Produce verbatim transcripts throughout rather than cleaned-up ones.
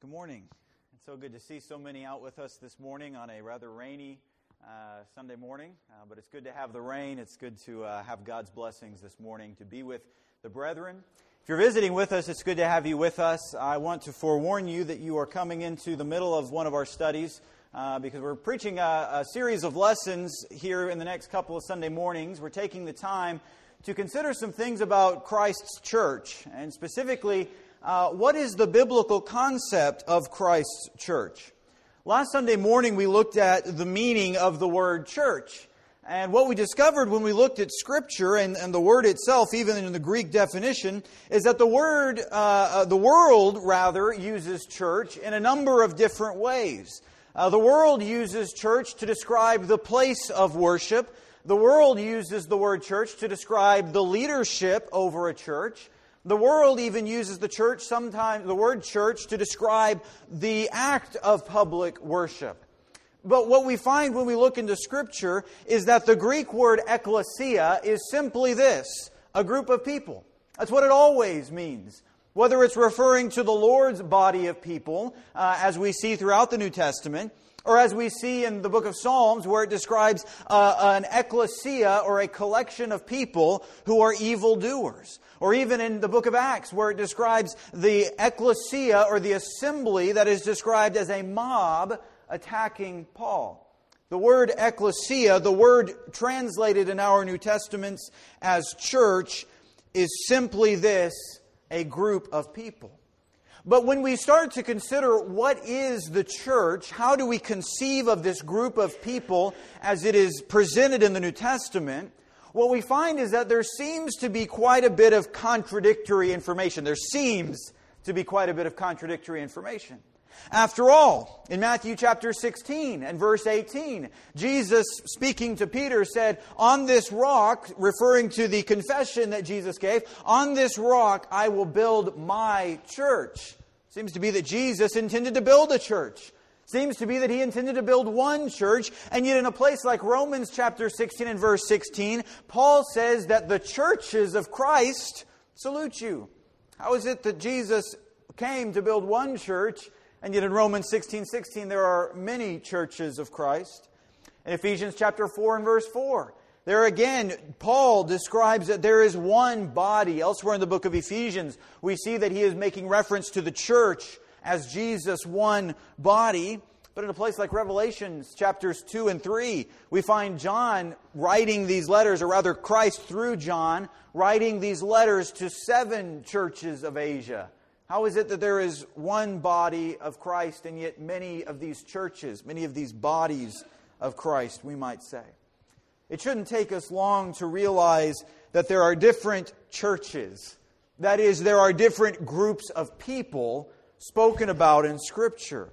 Good morning. It's so good to see so many out with us this morning on a rather rainy uh, Sunday morning, uh, but it's good to have the rain. It's good to uh, have God's blessings this morning, to be with the brethren. If you're visiting with us, it's good to have you with us. I want to forewarn you that you are coming into the middle of one of our studies uh, because we're preaching a, a series of lessons here in the next couple of Sunday mornings. We're taking the time to consider some things about Christ's church, and specifically, Uh, what is the biblical concept of Christ's church? Last Sunday morning we looked at the meaning of the word church. And what we discovered when we looked at Scripture and, and the word itself, even in the Greek definition, is that the word, uh, the world rather, uses church in a number of different ways. Uh, the world uses church to describe the place of worship. The world uses the word church to describe the leadership over a church. The world even uses the church sometimes, the word church, to describe the act of public worship. But what we find when we look into Scripture is that the Greek word ekklesia is simply this: a group of people. That's what it always means. Whether it's referring to the Lord's body of people, uh, as we see throughout the New Testament, or as we see in the book of Psalms, where it describes uh, an ekklesia, or a collection of people who are evildoers. Or even in the book of Acts, where it describes the ekklesia, or the assembly, that is described as a mob attacking Paul. The word ekklesia, the word translated in our New Testaments as church, is simply this: a group of people. But when we start to consider what is the church, how do we conceive of this group of people as it is presented in the New Testament, what we find is that there seems to be quite a bit of contradictory information. There seems to be quite a bit of contradictory information. After all, in Matthew chapter sixteen and verse eighteen, Jesus, speaking to Peter, said, "On this rock," referring to the confession that Jesus gave, "on this rock I will build my church." Seems to be that Jesus intended to build a church. Seems to be that He intended to build one church, and yet in a place like Romans chapter sixteen and verse sixteen, Paul says that the churches of Christ salute you. How is it that Jesus came to build one church, and yet in Romans sixteen sixteen there are many churches of Christ? In Ephesians chapter four and verse four, there again, Paul describes that there is one body. Elsewhere in the book of Ephesians, we see that he is making reference to the church as Jesus' one body. But in a place like Revelation chapters two and three, we find John writing these letters, or rather Christ through John, writing these letters to seven churches of Asia. How is it that there is one body of Christ and yet many of these churches, many of these bodies of Christ, we might say? It shouldn't take us long to realize that there are different churches. That is, there are different groups of people spoken about in Scripture.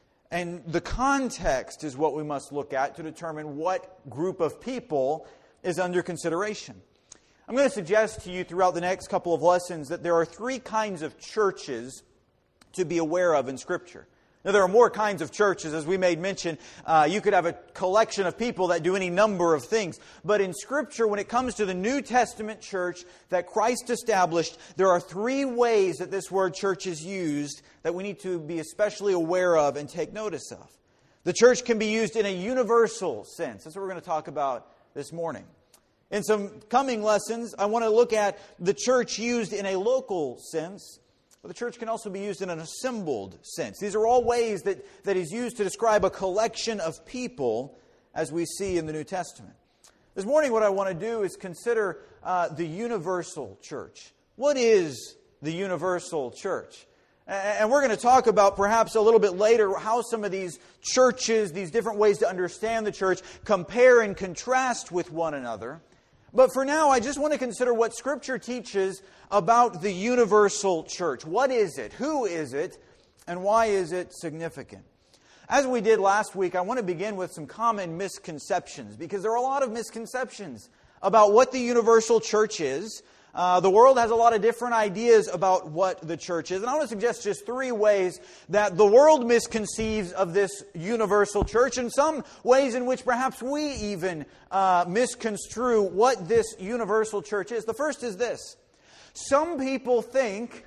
And the context is what we must look at to determine what group of people is under consideration. I'm going to suggest to you throughout the next couple of lessons that there are three kinds of churches to be aware of in Scripture. Now, there are more kinds of churches, as we made mention. Uh, you could have a collection of people that do any number of things. But in Scripture, when it comes to the New Testament church that Christ established, there are three ways that this word church is used that we need to be especially aware of and take notice of. The church can be used in a universal sense. That's what we're going to talk about this morning. In some coming lessons, I want to look at the church used in a local sense. But the church can also be used in an assembled sense. These are all ways that, that is used to describe a collection of people as we see in the New Testament. This morning what I want to do is consider uh, the universal church. What is the universal church? And we're going to talk about perhaps a little bit later how some of these churches, these different ways to understand the church, compare and contrast with one another. But for now, I just want to consider what Scripture teaches about the universal church. What is it? Who is it? And why is it significant? As we did last week, I want to begin with some common misconceptions, because there are a lot of misconceptions about what the universal church is. Uh, the world has a lot of different ideas about what the church is. And I want to suggest just three ways that the world misconceives of this universal church, and some ways in which perhaps we even uh, misconstrue what this universal church is. The first is this. Some people think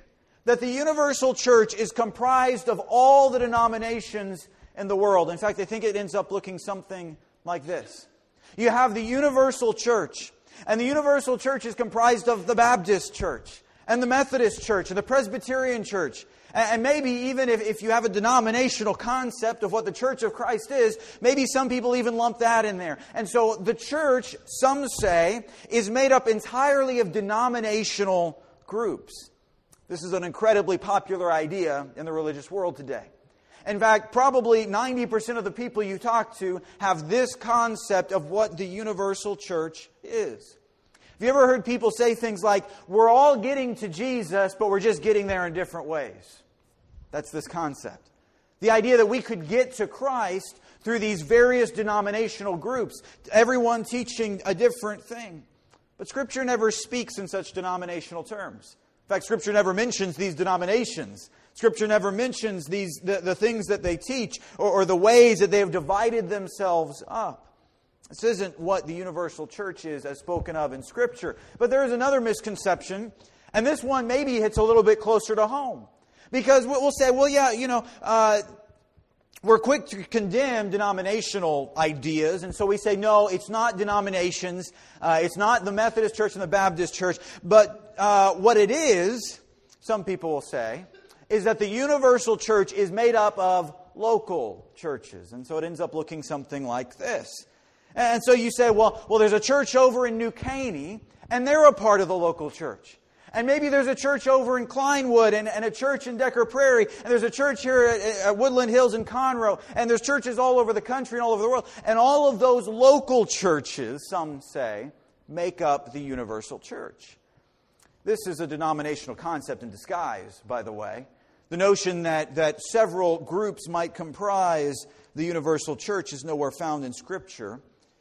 that the universal church is comprised of all the denominations in the world. In fact, I think it ends up looking something like this. You have the universal church, and the universal church is comprised of the Baptist church, and the Methodist church, and the Presbyterian church. And maybe even if, if you have a denominational concept of what the Church of Christ is, maybe some people even lump that in there. And so the church, some say, is made up entirely of denominational groups. This is an incredibly popular idea in the religious world today. In fact, probably ninety percent of the people you talk to have this concept of what the universal church is. Have you ever heard people say things like, we're all getting to Jesus, but we're just getting there in different ways? That's this concept. The idea that we could get to Christ through these various denominational groups, everyone teaching a different thing. But Scripture never speaks in such denominational terms. In fact, Scripture never mentions these denominations. Scripture never mentions these the, the things that they teach or, or the ways that they have divided themselves up. This isn't what the universal church is as spoken of in Scripture. But there is another misconception, and this one maybe hits a little bit closer to home. Because we'll say, well, yeah, you know, uh, we're quick to condemn denominational ideas. And so we say, no, it's not denominations. Uh, it's not the Methodist Church and the Baptist Church. But uh, what it is, some people will say, is that the universal church is made up of local churches. And so it ends up looking something like this. And so you say, well, well, there's a church over in New Caney, and they're a part of the local church. And maybe there's a church over in Kleinwood and, and a church in Decker Prairie. And there's a church here at, at Woodland Hills in Conroe. And there's churches all over the country and all over the world. And all of those local churches, some say, make up the universal church. This is a denominational concept in disguise, by the way. The notion that, that several groups might comprise the universal church is nowhere found in Scripture.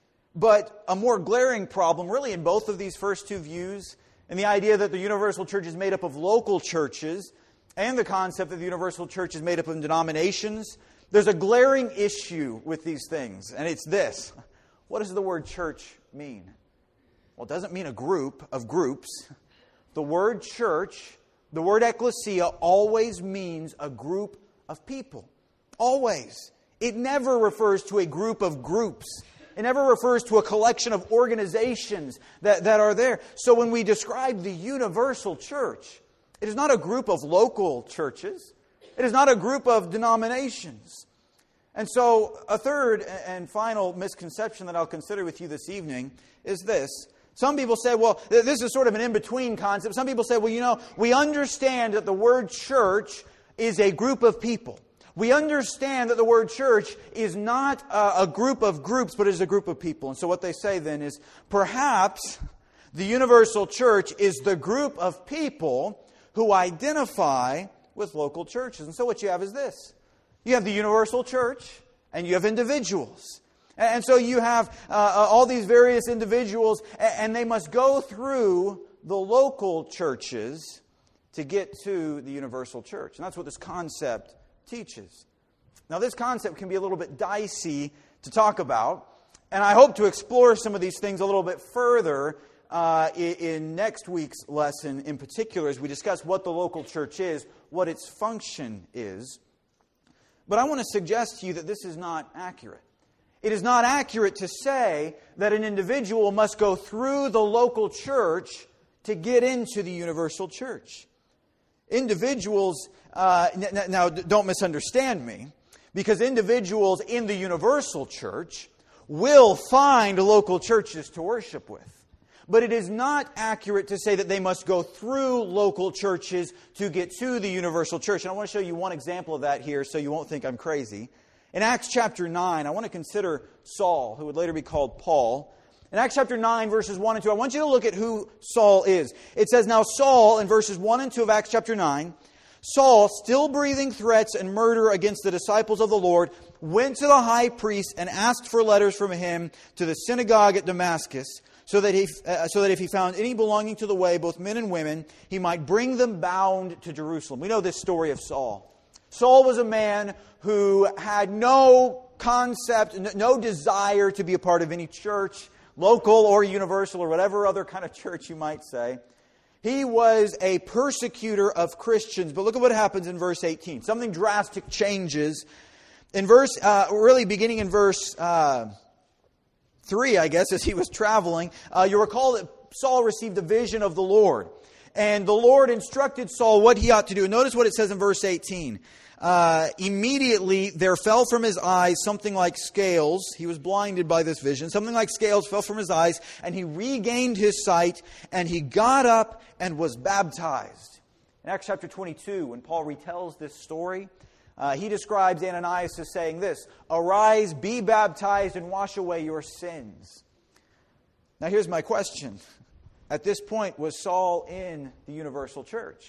But a more glaring problem, really, in both of these first two views, and the idea that the universal church is made up of local churches, and the concept that the universal church is made up of denominations, there's a glaring issue with these things, and it's this. What does the word church mean? Well, it doesn't mean a group of groups. The word church, the word ecclesia, always means a group of people. Always. It never refers to a group of groups. It never refers to a collection of organizations that, that are there. So when we describe the universal church, it is not a group of local churches. It is not a group of denominations. And so a third and final misconception that I'll consider with you this evening is this. Some people say, well, this is sort of an in-between concept. Some people say, well, you know, we understand that the word church is a group of people. We understand that the word church is not a group of groups, but is a group of people. And so what they say then is, perhaps the universal church is the group of people who identify with local churches. And so what you have is this. You have the universal church, and you have individuals. And so you have uh, all these various individuals, and they must go through the local churches to get to the universal church. And that's what this concept teaches. Now, this concept can be a little bit dicey to talk about, and I hope to explore some of these things a little bit further uh, in, in next week's lesson in particular as we discuss what the local church is, what its function is. But I want to suggest to you that this is not accurate. It is not accurate to say that an individual must go through the local church to get into the universal church. Individuals, uh, n- now don't misunderstand me, because individuals in the universal church will find local churches to worship with. But it is not accurate to say that they must go through local churches to get to the universal church. And I want to show you one example of that here so you won't think I'm crazy. In Acts chapter nine, I want to consider Saul, who would later be called Paul. In Acts chapter nine, verses one and two, I want you to look at who Saul is. It says, now Saul, in verses one and two of Acts chapter nine, Saul, still breathing threats and murder against the disciples of the Lord, went to the high priest and asked for letters from him to the synagogue at Damascus, so that he, uh, so that if he found any belonging to the way, both men and women, he might bring them bound to Jerusalem. We know this story of Saul. Saul was a man who had no concept, no desire to be a part of any church, local or universal or whatever other kind of church you might say. He was a persecutor of Christians. But look at what happens in verse eighteen. Something drastic changes. In verse, uh, really beginning in verse uh, three, I guess, as he was traveling, uh, you recall that Saul received a vision of the Lord. And the Lord instructed Saul what he ought to do. And notice what it says in verse eighteen. Uh, immediately there fell from his eyes something like scales. He was blinded by this vision. Something like scales fell from his eyes, and he regained his sight, and he got up and was baptized. In Acts chapter twenty-two, when Paul retells this story, uh, he describes Ananias as saying this, "Arise, be baptized, and wash away your sins." Now here's my question. At this point, was Saul in the universal church?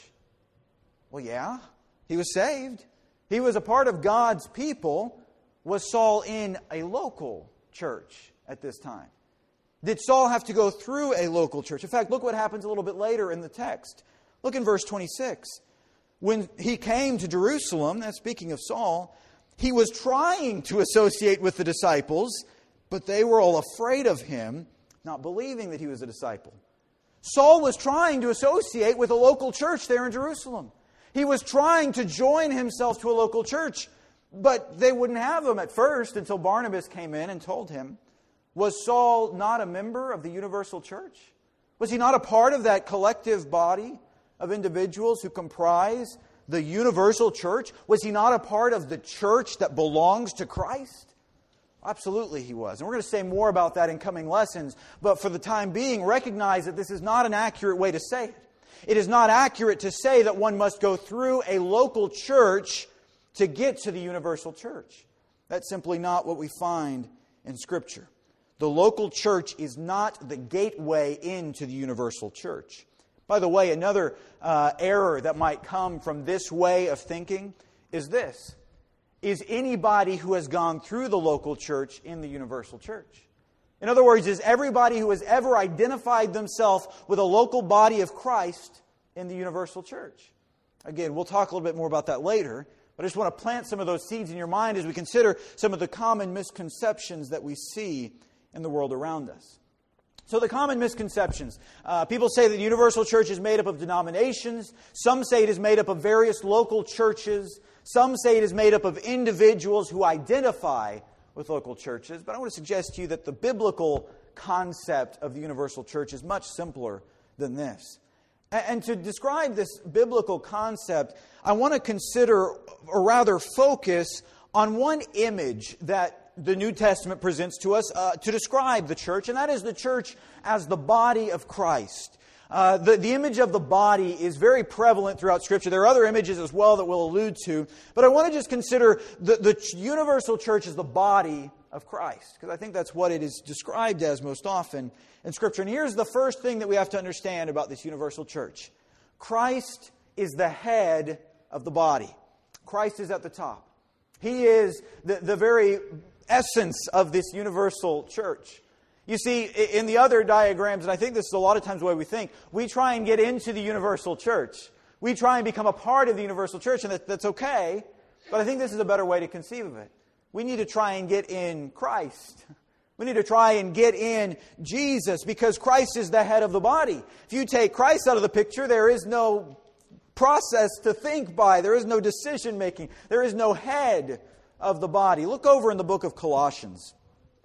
Well, yeah, he was saved. He was a part of God's people. Was Saul in a local church at this time? Did Saul have to go through a local church? In fact, look what happens a little bit later in the text. Look in verse twenty-six. When he came to Jerusalem, that's speaking of Saul, he was trying to associate with the disciples, but they were all afraid of him, not believing that he was a disciple. Saul was trying to associate with a local church there in Jerusalem. He was trying to join himself to a local church, but they wouldn't have him at first until Barnabas came in and told him. Was Saul not a member of the universal church? Was he not a part of that collective body of individuals who comprise the universal church? Was he not a part of the church that belongs to Christ? Absolutely he was. And we're going to say more about that in coming lessons. But for the time being, recognize that this is not an accurate way to say it. It is not accurate to say that one must go through a local church to get to the universal church. That's simply not what we find in Scripture. The local church is not the gateway into the universal church. By the way, another uh, error that might come from this way of thinking is this. Is anybody who has gone through the local church in the universal church? In other words, is everybody who has ever identified themselves with a local body of Christ in the universal church? Again, we'll talk a little bit more about that later, but I just want to plant some of those seeds in your mind as we consider some of the common misconceptions that we see in the world around us. So the common misconceptions. Uh, people say that the universal church is made up of denominations. Some say it is made up of various local churches. Some say it is made up of individuals who identify with local churches. But I want to suggest to you that the biblical concept of the universal church is much simpler than this. And to describe this biblical concept, I want to consider, or rather focus, on one image that the New Testament presents to us uh, to describe the church, and that is the church as the body of Christ. Uh, the, the image of the body is very prevalent throughout Scripture. There are other images as well that we'll allude to, but I want to just consider the, the universal church as the body of Christ, because I think that's what it is described as most often in Scripture. And here's the first thing that we have to understand about this universal church. Christ is the head of the body. Christ is at the top. He is the, the very essence of this universal church. You see, in the other diagrams, and I think this is a lot of times the way we think, we try and get into the universal church. We try and become a part of the universal church, and that, that's okay, but I think this is a better way to conceive of it. We need to try and get in Christ. We need to try and get in Jesus, because Christ is the head of the body. If you take Christ out of the picture, there is no process to think by. There is no decision making. There is no head of the body. Look over in the book of Colossians.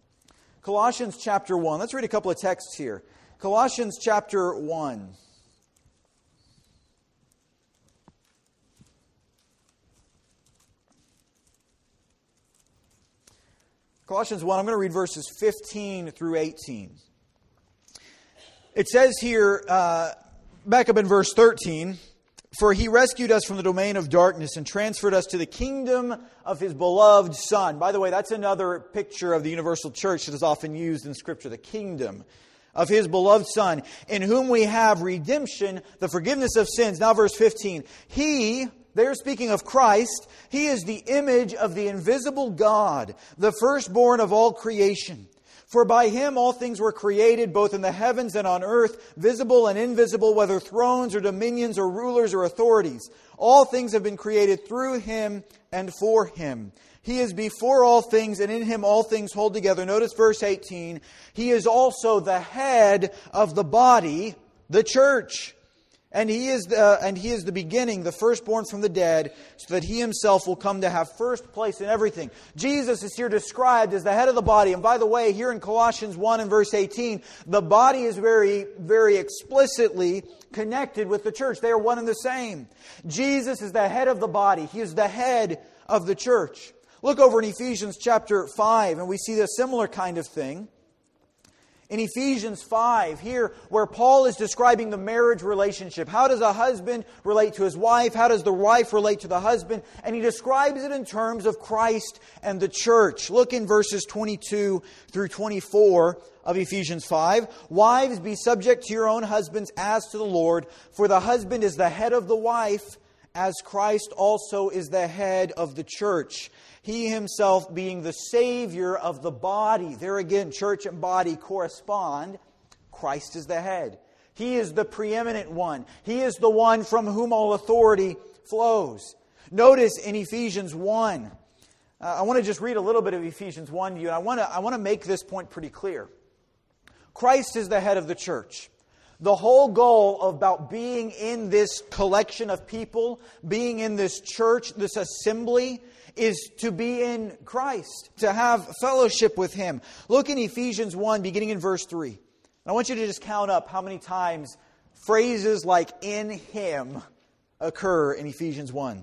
Colossians chapter one. Let's read a couple of texts here. Colossians chapter one. Colossians one, I'm going to read verses fifteen through eighteen. It says here, uh, back up in verse thirteen, "For He rescued us from the domain of darkness and transferred us to the kingdom of His beloved Son." By the way, that's another picture of the universal church that is often used in Scripture, the kingdom of His beloved Son, "in whom we have redemption, the forgiveness of sins." Now verse fifteen, "He," they're speaking of Christ, "He is the image of the invisible God, the firstborn of all creation. For by Him all things were created, both in the heavens and on earth, visible and invisible, whether thrones or dominions or rulers or authorities. All things have been created through Him and for Him. He is before all things, and in Him all things hold together." Notice verse eighteen. "He is also the head of the body, the church. And he is the and he is the beginning, the firstborn from the dead, so that he himself will come to have first place in everything. Jesus is here described as the head of the body. And by the way, here in Colossians one and verse eighteen, the body is very, very explicitly connected with the church. They are one and the same. Jesus is the head of the body. He is the head of the church. Look over in Ephesians chapter five, and we see a similar kind of thing. In Ephesians five, here where Paul is describing the marriage relationship. How does a husband relate to his wife? How does the wife relate to the husband? And he describes it in terms of Christ and the church. Look in verses twenty-two through twenty-four of Ephesians five. Wives, be subject to your own husbands as to the Lord, for the husband is the head of the wife, as Christ also is the head of the church. He himself being the Savior of the body. There again, church and body correspond. Christ is the head. He is the preeminent one. He is the one from whom all authority flows. Notice in Ephesians one, uh, I want to just read a little bit of Ephesians one to you, and I want to, I want to make this point pretty clear. Christ is the head of the church. The whole goal about being in this collection of people, being in this church, this assembly, is to be in Christ, to have fellowship with Him. Look in Ephesians one, beginning in verse three. I want you to just count up how many times phrases like "in Him" occur in Ephesians one.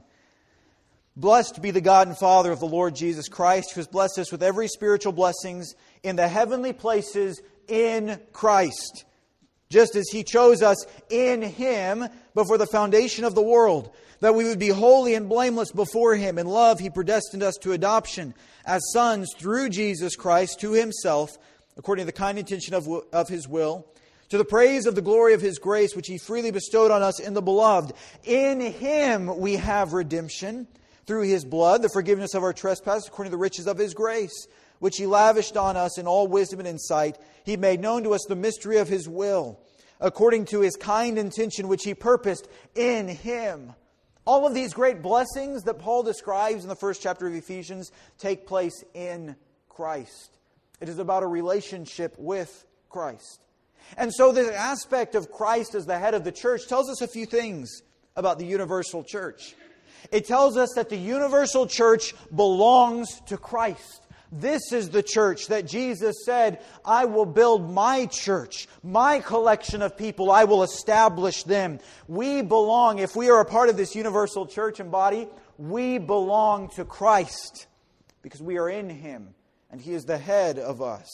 Blessed be the God and Father of the Lord Jesus Christ, who has blessed us with every spiritual blessings in the heavenly places in Christ, just as He chose us in Him before the foundation of the world, that we would be holy and blameless before Him. In love He predestined us to adoption as sons through Jesus Christ to Himself, according to the kind intention of, of His will, to the praise of the glory of His grace, which He freely bestowed on us in the Beloved. In Him we have redemption, through His blood, the forgiveness of our trespasses, according to the riches of His grace, which He lavished on us in all wisdom and insight. He made known to us the mystery of His will, according to His kind intention, which He purposed in Him. All of these great blessings that Paul describes in the first chapter of Ephesians take place in Christ. It is about a relationship with Christ. And so this aspect of Christ as the head of the church tells us a few things about the universal church. It tells us that the universal church belongs to Christ. This is the church that Jesus said, I will build my church, my collection of people, I will establish them. We belong, if we are a part of this universal church and body, we belong to Christ because we are in Him and He is the head of us.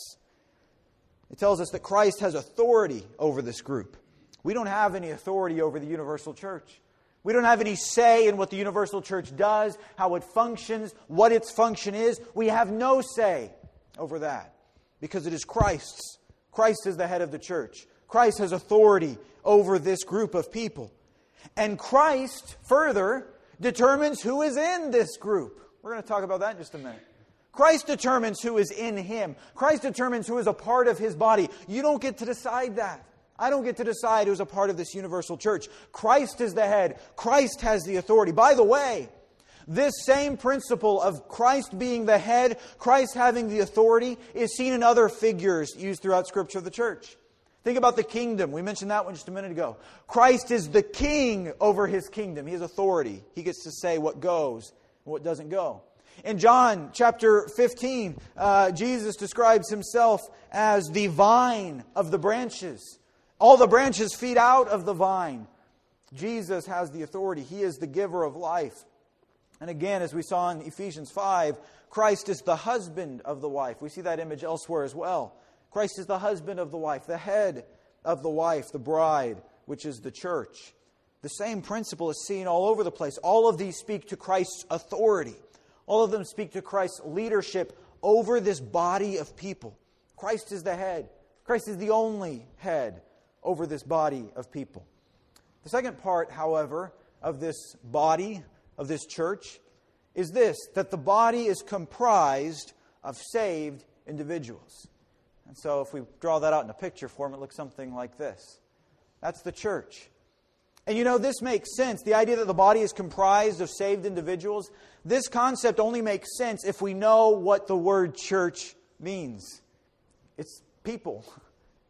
It tells us that Christ has authority over this group. We don't have any authority over the universal church. We don't have any say in what the universal church does, how it functions, what its function is. We have no say over that because it is Christ's. Christ is the head of the church. Christ has authority over this group of people. And Christ, further, determines who is in this group. We're going to talk about that in just a minute. Christ determines who is in Him. Christ determines who is a part of His body. You don't get to decide that. I don't get to decide who's a part of this universal church. Christ is the head. Christ has the authority. By the way, this same principle of Christ being the head, Christ having the authority, is seen in other figures used throughout Scripture of the church. Think about the kingdom. We mentioned that one just a minute ago. Christ is the king over His kingdom. He has authority. He gets to say what goes and what doesn't go. In John chapter fifteen, uh, Jesus describes Himself as the vine of the branches. All the branches feed out of the vine. Jesus has the authority. He is the giver of life. And again, as we saw in Ephesians five, Christ is the husband of the wife. We see that image elsewhere as well. Christ is the husband of the wife, the head of the wife, the bride, which is the church. The same principle is seen all over the place. All of these speak to Christ's authority. All of them speak to Christ's leadership over this body of people. Christ is the head. Christ is the only head over this body of people. The second part, however, of this body, of this church, is this, that the body is comprised of saved individuals. And so if we draw that out in a picture form, it looks something like this. That's the church. And you know, this makes sense. The idea that the body is comprised of saved individuals, this concept only makes sense if we know what the word church means. It's people.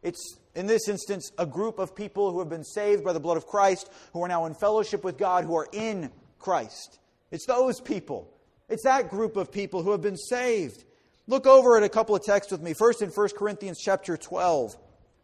It's, in this instance, a group of people who have been saved by the blood of Christ, who are now in fellowship with God, who are in Christ. It's those people. It's that group of people who have been saved. Look over at a couple of texts with me. First in First Corinthians chapter twelve.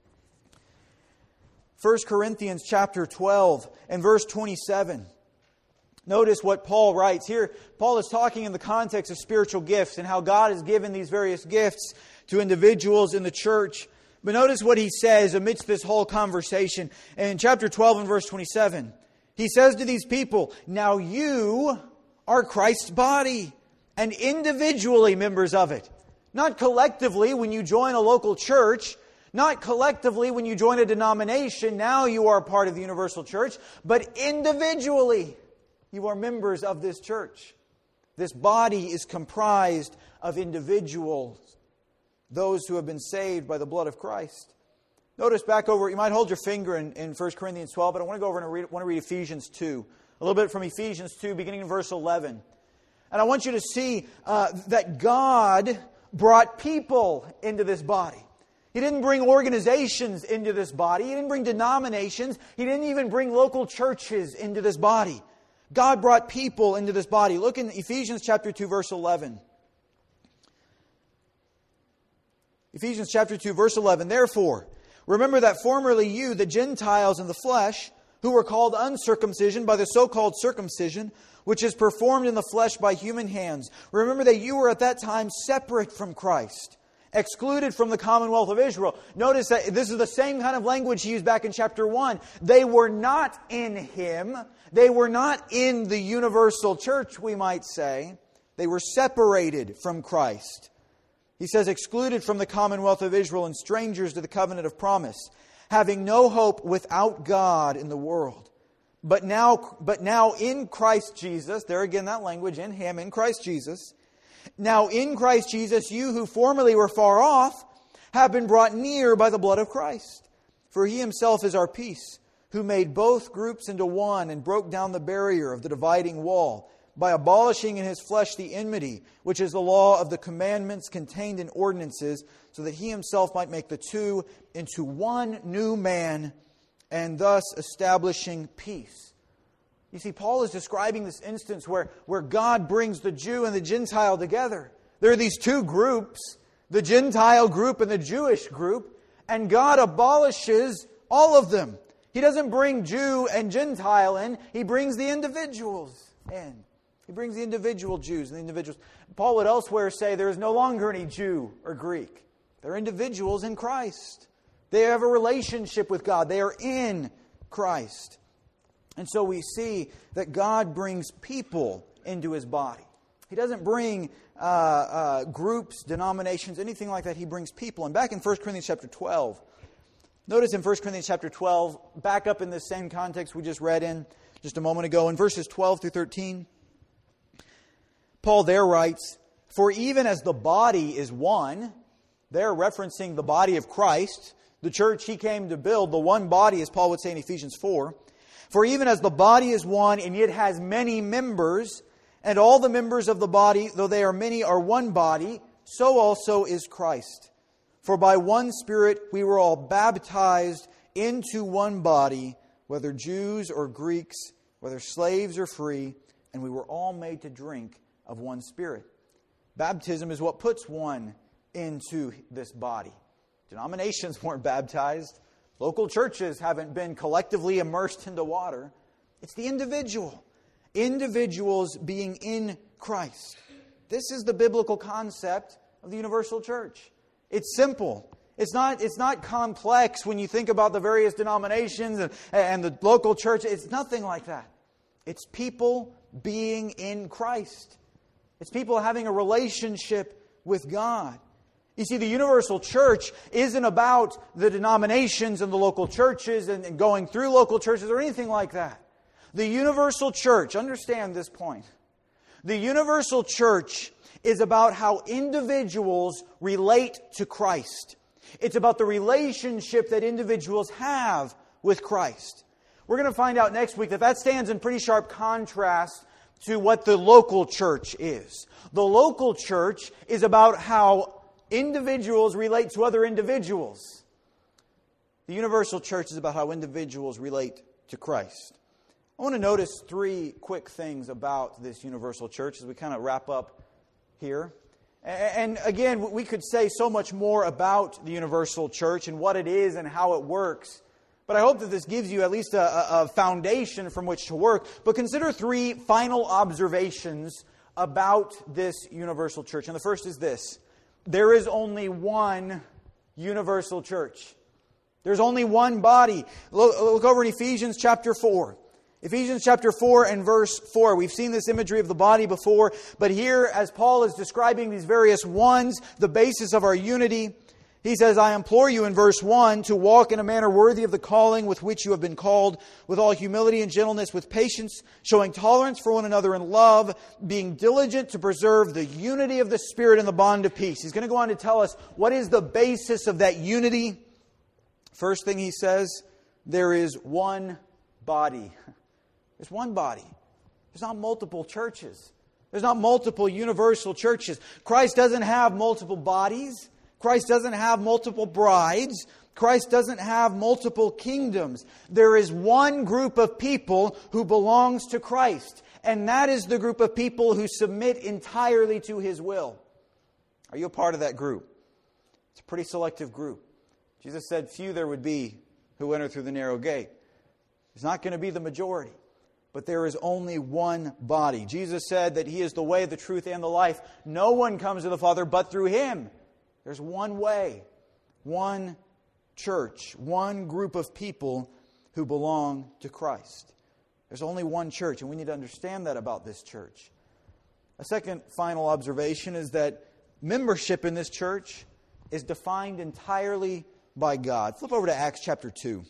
First Corinthians chapter twelve and verse twenty-seven. Notice what Paul writes here. Paul is talking in the context of spiritual gifts and how God has given these various gifts to individuals in the church. But notice what he says amidst this whole conversation. In chapter twelve and verse twenty-seven, he says to these people, "Now you are Christ's body, and individually members of it." Not collectively when you join a local church, not collectively when you join a denomination, now you are part of the universal church, but individually you are members of this church. This body is comprised of individuals, those who have been saved by the blood of Christ. Notice back over, you might hold your finger in, in First Corinthians twelve, but I want to go over and read, want to read Ephesians two. A little bit from Ephesians two, beginning in verse eleven. And I want you to see uh, that God brought people into this body. He didn't bring organizations into this body. He didn't bring denominations. He didn't even bring local churches into this body. God brought people into this body. Look in Ephesians chapter two, verse eleven. Ephesians chapter two, verse eleven. "Therefore, remember that formerly you, the Gentiles in the flesh, who were called uncircumcision by the so-called circumcision, which is performed in the flesh by human hands. Remember that you were at that time separate from Christ, excluded from the commonwealth of Israel." Notice that this is the same kind of language he used back in chapter one. They were not in Him. They were not in the universal church, we might say. They were separated from Christ. He says, excluded from the commonwealth of Israel and strangers to the covenant of promise, having no hope without God in the world. But now, but now in Christ Jesus, there again that language, in Him, in Christ Jesus. Now in Christ Jesus, you who formerly were far off, have been brought near by the blood of Christ. For He Himself is our peace, who made both groups into one and broke down the barrier of the dividing wall, by abolishing in His flesh the enmity, which is the law of the commandments contained in ordinances, so that He Himself might make the two into one new man, and thus establishing peace. You see, Paul is describing this instance where, where God brings the Jew and the Gentile together. There are these two groups, the Gentile group and the Jewish group, and God abolishes all of them. He doesn't bring Jew and Gentile in, He brings the individuals in. He brings the individual Jews and the individuals. Paul would elsewhere say there is no longer any Jew or Greek. They're individuals in Christ. They have a relationship with God. They are in Christ. And so we see that God brings people into His body. He doesn't bring uh, uh, groups, denominations, anything like that. He brings people. And back in First Corinthians chapter twelve, notice in First Corinthians chapter twelve, back up in this same context we just read in just a moment ago, in verses twelve through thirteen, Paul there writes, "For even as the body is one," they're referencing the body of Christ, the church He came to build, the one body, as Paul would say in Ephesians four. "For even as the body is one, and yet has many members, and all the members of the body, though they are many, are one body, so also is Christ. For by one Spirit we were all baptized into one body, whether Jews or Greeks, whether slaves or free, and we were all made to drink of one Spirit." Baptism is what puts one into this body. Denominations weren't baptized. Local churches haven't been collectively immersed into water. It's the individual. Individuals being in Christ. This is the biblical concept of the universal church. It's simple. It's not, it's not complex when you think about the various denominations and, and the local church. It's nothing like that. It's people being in Christ. It's people having a relationship with God. You see, the universal church isn't about the denominations and the local churches and, and going through local churches or anything like that. The universal church, understand this point. The universal church is about how individuals relate to Christ. It's about the relationship that individuals have with Christ. We're going to find out next week that that stands in pretty sharp contrast to what the local church is. The local church is about how individuals relate to other individuals. The universal church is about how individuals relate to Christ. I want to notice three quick things about this universal church as we kind of wrap up here. And again, we could say so much more about the universal church and what it is and how it works. But I hope that this gives you at least a, a foundation from which to work. But consider three final observations about this universal church. And the first is this: there is only one universal church. There's only one body. Look, look over in Ephesians chapter four. Ephesians chapter four and verse four. We've seen this imagery of the body before, but here, as Paul is describing these various ones, the basis of our unity, he says, I implore you in verse one to walk in a manner worthy of the calling with which you have been called, with all humility and gentleness, with patience, showing tolerance for one another in love, being diligent to preserve the unity of the Spirit in the bond of peace. He's going to go on to tell us what is the basis of that unity. First thing he says, there is one body. There's one body. There's not multiple churches. There's not multiple universal churches. Christ doesn't have multiple bodies. Christ doesn't have multiple brides. Christ doesn't have multiple kingdoms. There is one group of people who belongs to Christ, and that is the group of people who submit entirely to His will. Are you a part of that group? It's a pretty selective group. Jesus said, few there would be who enter through the narrow gate. It's not going to be the majority. But there is only one body. Jesus said that He is the way, the truth, and the life. No one comes to the Father but through Him. There's one way, one church, one group of people who belong to Christ. There's only one church, and we need to understand that about this church. A second final observation is that membership in this church is defined entirely by God. Flip over to Acts chapter two.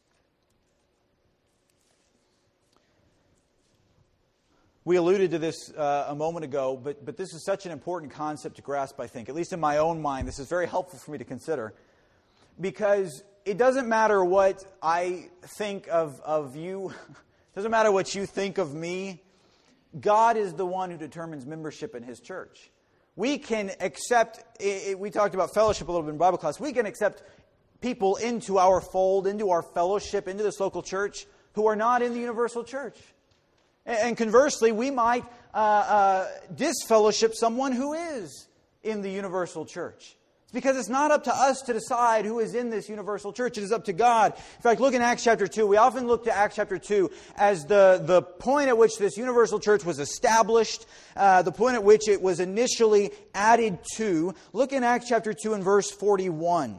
We alluded to this uh, a moment ago, but, but this is such an important concept to grasp, I think. At least in my own mind, this is very helpful for me to consider. Because it doesn't matter what I think of, of you. It doesn't matter what you think of me. God is the one who determines membership in His church. We can accept, we talked about fellowship a little bit in Bible class, we can accept people into our fold, into our fellowship, into this local church who are not in the universal church. And conversely, we might uh, uh, disfellowship someone who is in the universal church. It's because it's not up to us to decide who is in this universal church. It is up to God. In fact, look in Acts chapter two. We often look to Acts chapter two as the, the point at which this universal church was established, uh, the point at which it was initially added to. Look in Acts chapter two and verse forty-one.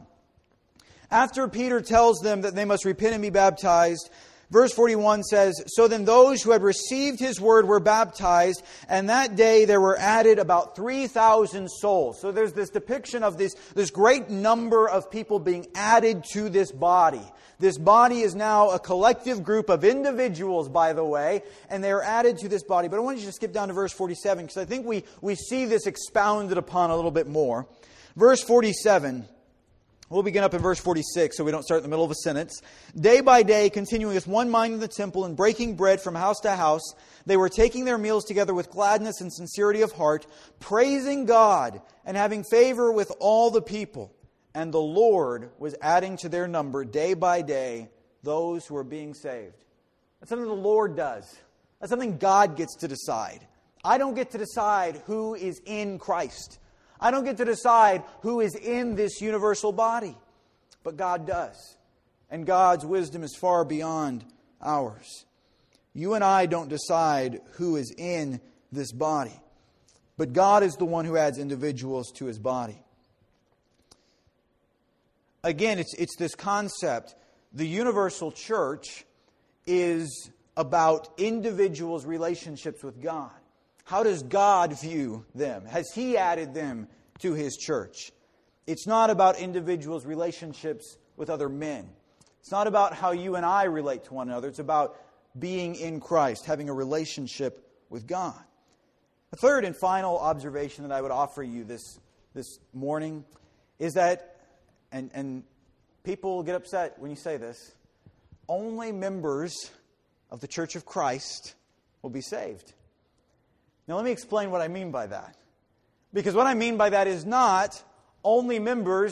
After Peter tells them that they must repent and be baptized, verse forty-one says, so then those who had received His word were baptized, and that day there were added about three thousand souls. So there's this depiction of this, this great number of people being added to this body. This body is now a collective group of individuals, by the way, and they are added to this body. But I want you to skip down to verse forty-seven, because I think we, we see this expounded upon a little bit more. Verse forty-seven. We'll begin up in verse forty-six so we don't start in the middle of a sentence. Day by day, continuing with one mind in the temple and breaking bread from house to house, they were taking their meals together with gladness and sincerity of heart, praising God and having favor with all the people. And the Lord was adding to their number day by day those who were being saved. That's something the Lord does. That's something God gets to decide. I don't get to decide who is in Christ. I don't get to decide who is in this universal body, but God does. And God's wisdom is far beyond ours. You and I don't decide who is in this body, but God is the one who adds individuals to His body. Again, it's, it's this concept. The universal church is about individuals' relationships with God. How does God view them? Has He added them to His church? It's not about individuals' relationships with other men. It's not about how you and I relate to one another. It's about being in Christ, having a relationship with God. The third and final observation that I would offer you this, this morning is that, and, and people get upset when you say this, only members of the Church of Christ will be saved. Now, let me explain what I mean by that. Because what I mean by that is not only members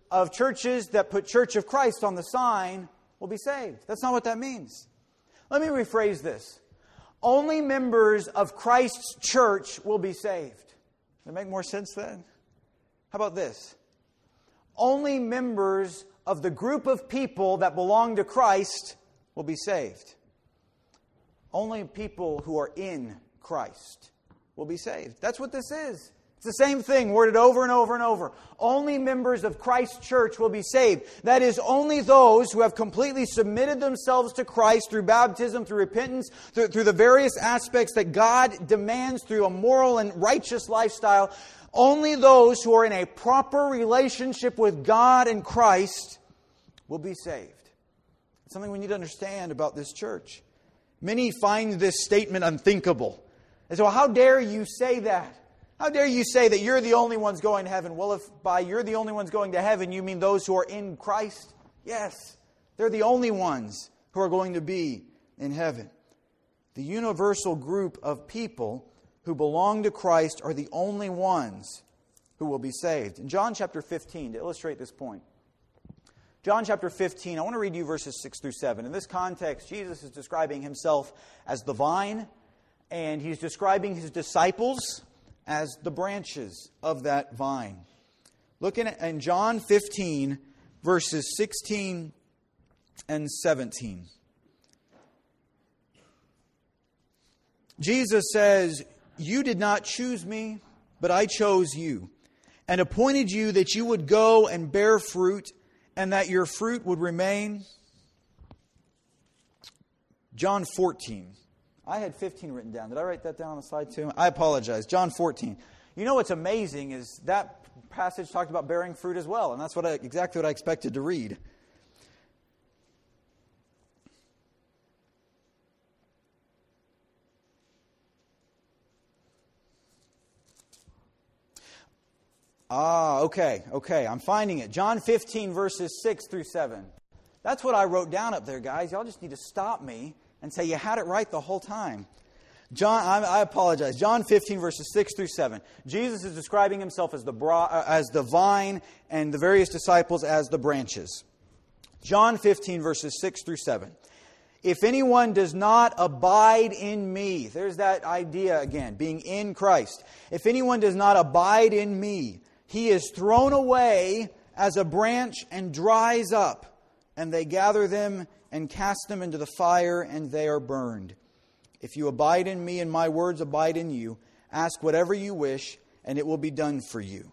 of churches that put Church of Christ on the sign will be saved. That's not what that means. Let me rephrase this. Only members of Christ's church will be saved. Does that make more sense then? How about this? Only members of the group of people that belong to Christ will be saved. Only people who are in Christ will be saved. That's what this is. It's the same thing, worded over and over and over. Only members of Christ's church will be saved. That is, only those who have completely submitted themselves to Christ through baptism, through repentance, through, through the various aspects that God demands through a moral and righteous lifestyle. Only those who are in a proper relationship with God and Christ will be saved. It's something we need to understand about this church. Many find this statement unthinkable. They say, well, how dare you say that? How dare you say that you're the only ones going to heaven? Well, if by you're the only ones going to heaven, you mean those who are in Christ? Yes, they're the only ones who are going to be in heaven. The universal group of people who belong to Christ are the only ones who will be saved. In John chapter fifteen, to illustrate this point, John chapter fifteen, I want to read you verses six through seven. In this context, Jesus is describing Himself as the vine, and He's describing His disciples as the branches of that vine. Looking at in John fifteen, verses sixteen and seventeen. Jesus says, "You did not choose me, but I chose you, and appointed you that you would go and bear fruit, and that your fruit would remain." John fourteen. I had fifteen written down. Did I write that down on the side too? I apologize. John fourteen. You know what's amazing is that passage talked about bearing fruit as well, and that's what I, exactly what I expected to read. Ah, okay, okay. I'm finding it. John fifteen, verses six through seven. That's what I wrote down up there, guys. Y'all just need to stop me and say you had it right the whole time. John, I, I apologize. John fifteen, verses six through seven. Jesus is describing Himself as the bra, uh, as the vine and the various disciples as the branches. John fifteen, verses six through seven. "If anyone does not abide in me," there's that idea again, being in Christ. "If anyone does not abide in me, he is thrown away as a branch and dries up, and they gather them and cast them into the fire, and they are burned. If you abide in me and my words abide in you, ask whatever you wish, and it will be done for you."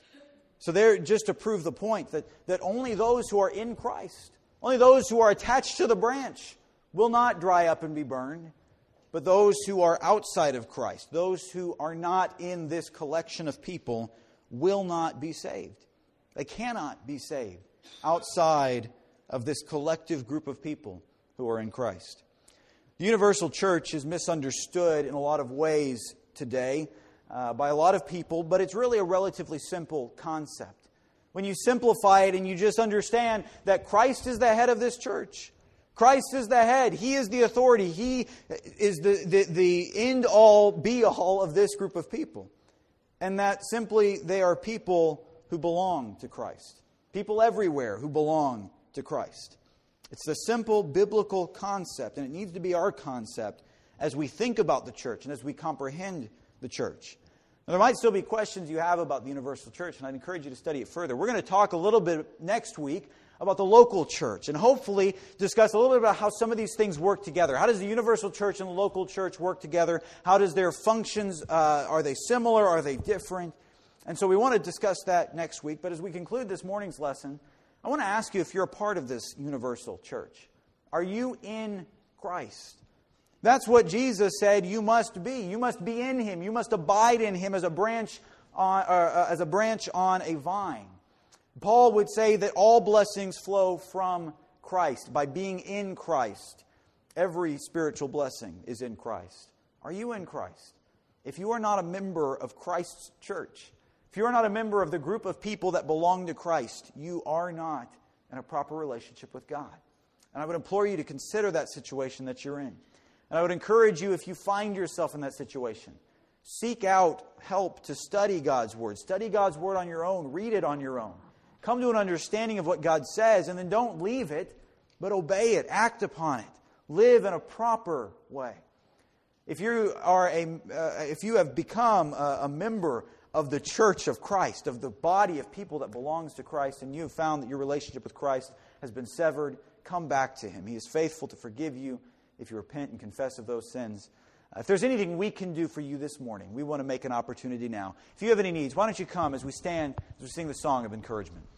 So there, just to prove the point, that, that only those who are in Christ, only those who are attached to the branch, will not dry up and be burned. But those who are outside of Christ, those who are not in this collection of people, will not be saved. They cannot be saved outside of this collective group of people who are in Christ. The universal church is misunderstood in a lot of ways today uh, by a lot of people, but it's really a relatively simple concept. When you simplify it and you just understand that Christ is the head of this church, Christ is the head, He is the authority, He is the, the, the end-all, be-all of this group of people, and that simply they are people who belong to Christ. People everywhere who belong to Christ. It's the simple biblical concept, and it needs to be our concept as we think about the church and as we comprehend the church. Now, there might still be questions you have about the universal church, and I'd encourage you to study it further. We're going to talk a little bit next week about the local church, and hopefully discuss a little bit about how some of these things work together. How does the universal church and the local church work together? How does their functions, uh, are they similar? Are they different? And so we want to discuss that next week. But as we conclude this morning's lesson, I want to ask you if you're a part of this universal church. Are you in Christ? That's what Jesus said you must be. You must be in Him. You must abide in Him as a branch on, uh, as a branch on a vine. Paul would say that all blessings flow from Christ. By being in Christ, every spiritual blessing is in Christ. Are you in Christ? If you are not a member of Christ's church, if you are not a member of the group of people that belong to Christ, you are not in a proper relationship with God. And I would implore you to consider that situation that you're in. And I would encourage you, if you find yourself in that situation, seek out help to study God's Word. Study God's Word on your own. Read it on your own. Come to an understanding of what God says, and then don't leave it, but obey it, act upon it, live in a proper way. If you are a, uh, if you have become a, a member of the church of Christ, of the body of people that belongs to Christ, and you have found that your relationship with Christ has been severed, come back to Him. He is faithful to forgive you if you repent and confess of those sins. Uh, if there's anything we can do for you this morning, we want to make an opportunity now. If you have any needs, why don't you come as we stand, as we sing the song of encouragement.